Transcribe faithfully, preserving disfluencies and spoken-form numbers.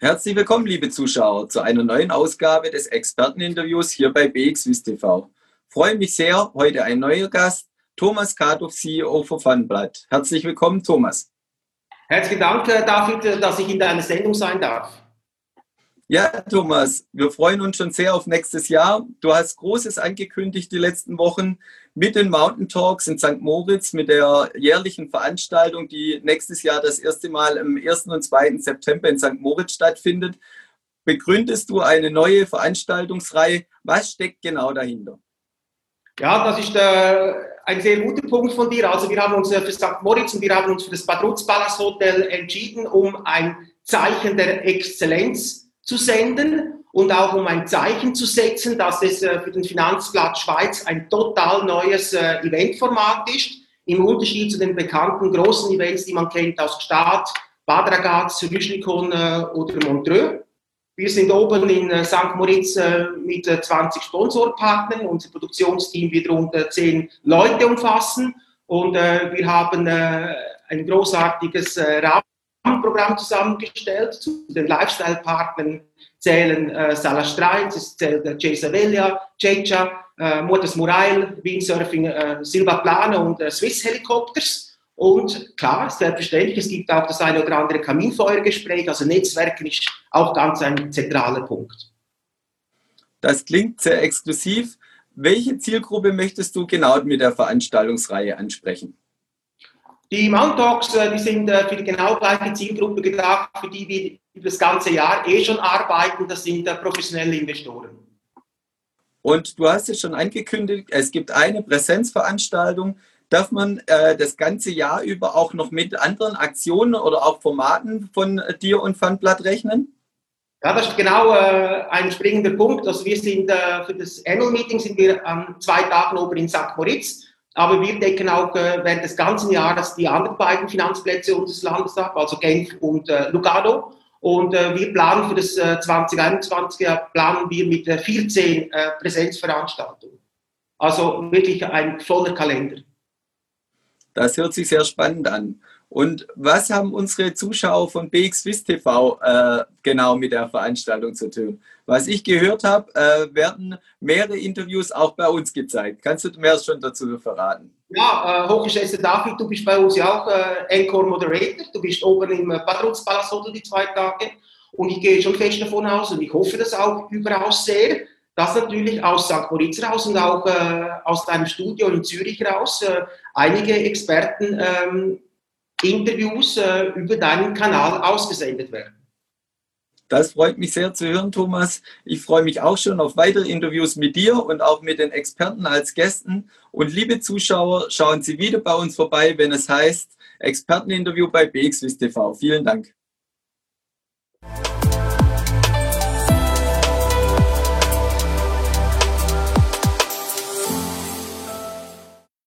Herzlich willkommen, liebe Zuschauer, zu einer neuen Ausgabe des Experteninterviews hier bei B X Wiss T V. Freue mich sehr, heute ein neuer Gast, Thomas Kadow, C E O von Funblatt. Herzlich willkommen, Thomas. Herzlichen Dank, David, dass ich in deiner Sendung sein darf. Ja, Thomas, wir freuen uns schon sehr auf nächstes Jahr. Du hast Großes angekündigt die letzten Wochen mit den Mountain Talks in Sankt Moritz, mit der jährlichen Veranstaltung, die nächstes Jahr das erste Mal am ersten und zweiten September in Sankt Moritz stattfindet. Begründest du eine neue Veranstaltungsreihe? Was steckt genau dahinter? Ja, das ist äh, ein sehr guter Punkt von dir. Also wir haben uns äh, für Sankt Moritz und wir haben uns für das Badruz Palace Hotel entschieden, um ein Zeichen der Exzellenz zu senden und auch um ein Zeichen zu setzen, dass es äh, für den Finanzplatz Schweiz ein total neues äh, Eventformat ist, im Unterschied zu den bekannten großen Events, die man kennt aus Gstaad, Bad Ragaz, Rüschlikon äh, oder Montreux. Wir sind oben in äh, Sankt Moritz äh, mit äh, zwanzig Sponsorpartnern. Unser Produktionsteam wird rund äh, zehn Leute umfassen und äh, wir haben äh, ein großartiges äh, Rahmenprogramm zusammengestellt. Zu den Lifestyle-Partnern zählen äh, Salah Streins, es zählt äh, Jay Savelia, Checha, äh, Motors Murail, Windsurfing, äh, Silva Plana und äh, Swiss Helicopters. Und klar, selbstverständlich, es gibt auch das eine oder andere Kaminfeuergespräch, also Netzwerken ist auch ganz ein zentraler Punkt. Das klingt sehr exklusiv. Welche Zielgruppe möchtest du genau mit der Veranstaltungsreihe ansprechen? Die Mount Talks, die sind für die genau gleiche Zielgruppe gedacht, für die wir über das ganze Jahr eh schon arbeiten, das sind professionelle Investoren. Und du hast es schon angekündigt, es gibt eine Präsenzveranstaltung. Darf man äh, das ganze Jahr über auch noch mit anderen Aktionen oder auch Formaten von dir und Funblatt rechnen? Ja, das ist genau äh, ein springender Punkt. Also wir sind äh, für das Annual Meeting sind wir an zwei Tagen oben in Sankt Moritz, aber wir decken auch äh, während des ganzen Jahres die anderen beiden Finanzplätze unseres Landes ab, also Genf und äh, Lugano. Und äh, wir planen für das äh, zwanzig einundzwanzig planen wir mit äh, vierzehn äh, Präsenzveranstaltungen. Also wirklich ein voller Kalender. Das hört sich sehr spannend an. Und was haben unsere Zuschauer von B X Wiss T V äh, genau mit der Veranstaltung zu tun? Was ich gehört habe, äh, werden mehrere Interviews auch bei uns gezeigt. Kannst du mehr schon dazu verraten? Ja, äh, hochgeschätzter David, du bist bei uns ja auch äh, Encore Moderator. Du bist oben im äh, Badruz Palace Hotel die zwei Tage. Und ich gehe schon fest davon aus und ich hoffe das auch überaus sehr, dass natürlich aus Sankt Moritz raus und auch äh, aus deinem Studio in Zürich raus äh, einige Experten ähm, Interviews äh, über deinen Kanal ausgesendet werden. Das freut mich sehr zu hören, Thomas. Ich freue mich auch schon auf weitere Interviews mit dir und auch mit den Experten als Gästen. Und liebe Zuschauer, schauen Sie wieder bei uns vorbei, wenn es heißt Experteninterview bei B X Wiss T V. Vielen Dank.